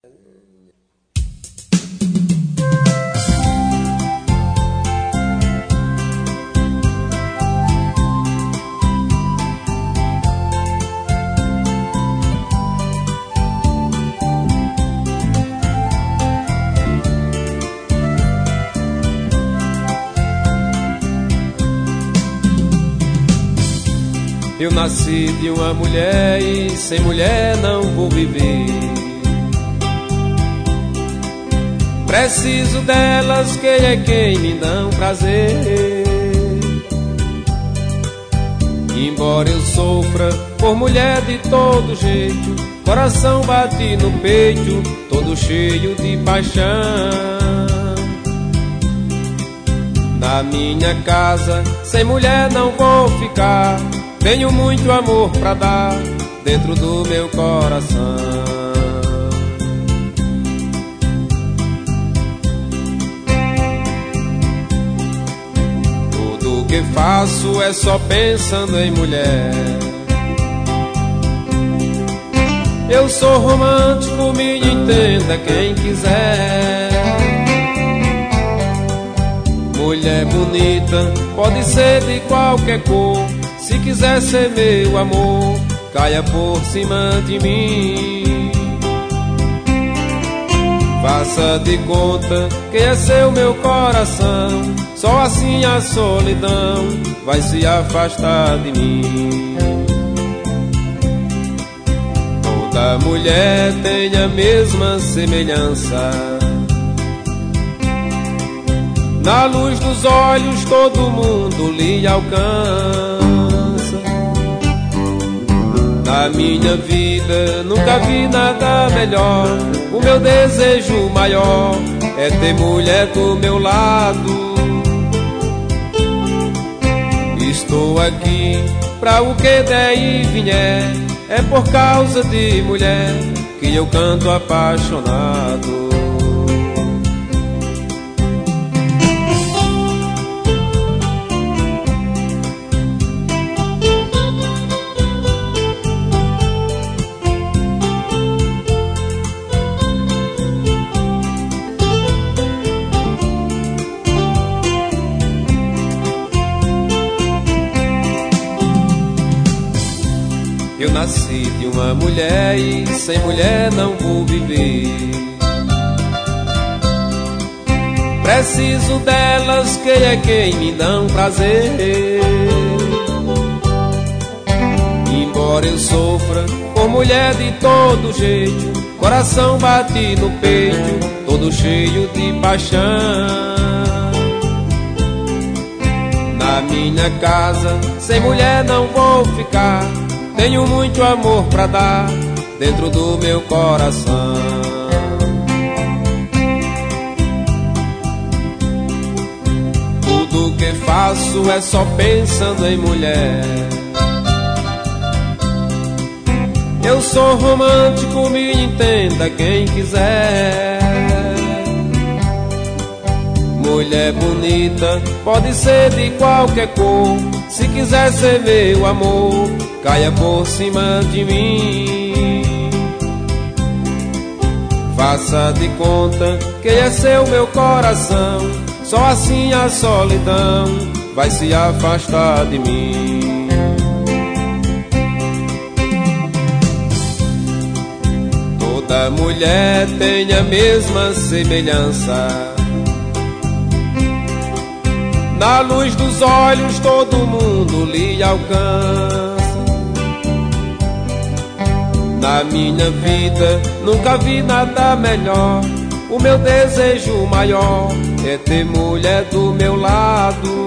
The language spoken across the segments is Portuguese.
Eu nasci de uma mulher e sem mulher não vou viver. Preciso delas, que é quem me dão prazer. Embora eu sofra por mulher de todo jeito, coração bate no peito, todo cheio de paixão. Na minha casa, sem mulher não vou ficar. Tenho muito amor pra dar dentro do meu coração. Tudo que faço é só pensando em mulher. Eu sou romântico, me entenda quem quiser. Mulher bonita, pode ser de qualquer cor. Se quiser ser meu amor, caia por cima de mim. Faça de conta que é seu meu coração. Só assim a solidão vai se afastar de mim. Toda mulher tem a mesma semelhança. Na luz dos olhos todo mundo lhe alcança. Na minha vida nunca vi nada melhor. O meu desejo maior é ter mulher do meu lado. Estou aqui pra o que der e vier. É por causa de mulher que eu canto apaixonado. Eu nasci de uma mulher e sem mulher não vou viver. Preciso delas, que é quem me dão prazer. Embora eu sofra por mulher de todo jeito, coração bate no peito, todo cheio de paixão. Na minha casa, sem mulher não vou ficar. Tenho muito amor pra dar dentro do meu coração. Tudo que faço é só pensando em mulher. Eu sou romântico, me entenda quem quiser. Mulher bonita, pode ser de qualquer cor. Se quiser ser meu amor, caia por cima de mim. Faça de conta que é seu meu coração. Só assim a solidão vai se afastar de mim. Toda mulher tem a mesma semelhança. Na luz dos olhos todo mundo lhe alcança. Na minha vida nunca vi nada melhor. O meu desejo maior é ter mulher do meu lado.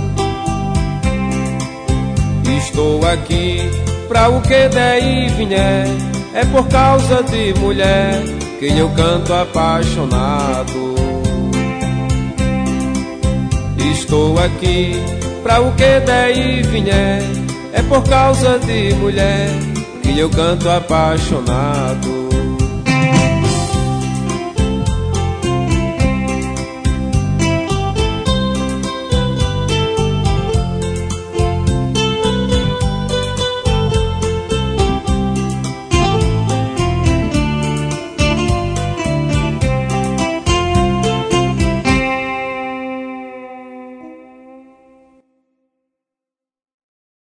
Estou aqui pra o que der e vier. É por causa de mulher que eu canto apaixonado. Estou aqui pra o que der e vier. É por causa de mulher que eu canto apaixonado.